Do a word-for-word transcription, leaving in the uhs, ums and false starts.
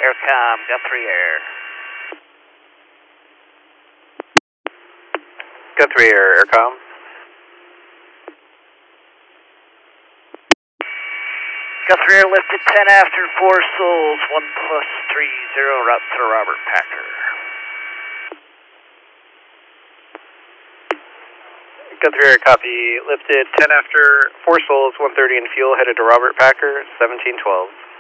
Aircom, Guthrie Air. Guthrie Air, Aircom. Guthrie Air lifted ten after four souls, one plus three zero, route to Robert Packer. Guthrie Air, copy. Lifted ten after four souls, one thirty in fuel, headed to Robert Packer, seventeen twelve.